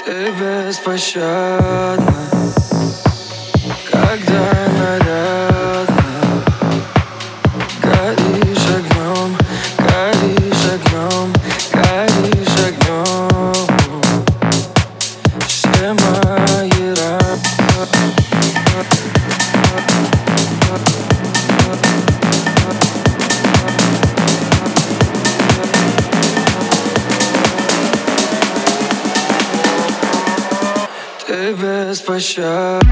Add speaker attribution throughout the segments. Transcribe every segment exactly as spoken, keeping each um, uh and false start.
Speaker 1: Ты беспощадна, когда нарядно горишь огнем, горишь огнем, горишь огнем. Все мои рабы. Ты беспощадна.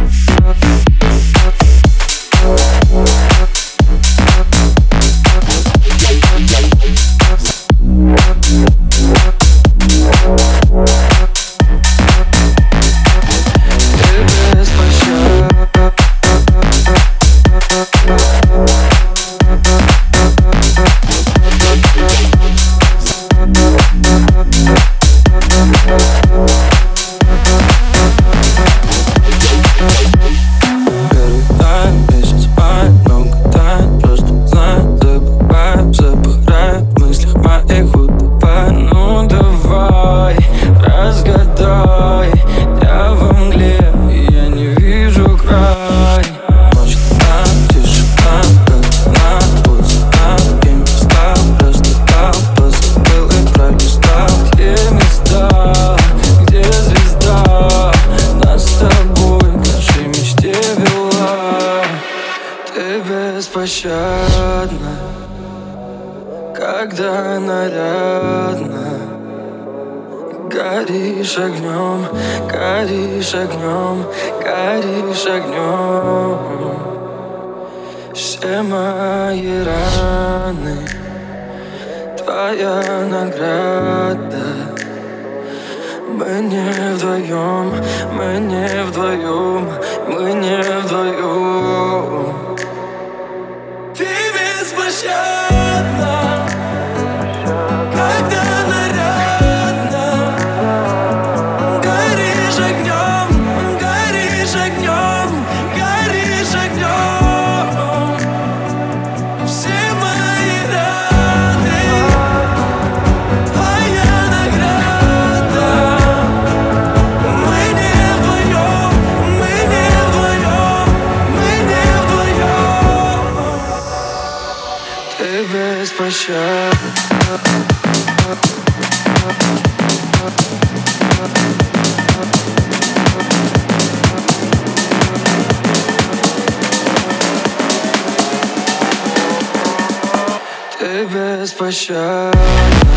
Speaker 1: Беспощадна, когда нарядно горишь огнем, горишь огнем, горишь огнем. Все мои раны твоя награда. Мы не вдвоем, мы не вдвоем, мы не вдвоем. Ты беспощадна, когда нарядно горишь огнем, горишь огнем, горишь огнем. Все мои раны твоя награда. Мы не вдвоем, мы не вдвоем, мы не вдвоем. Ты беспощадна. Ты беспощадна.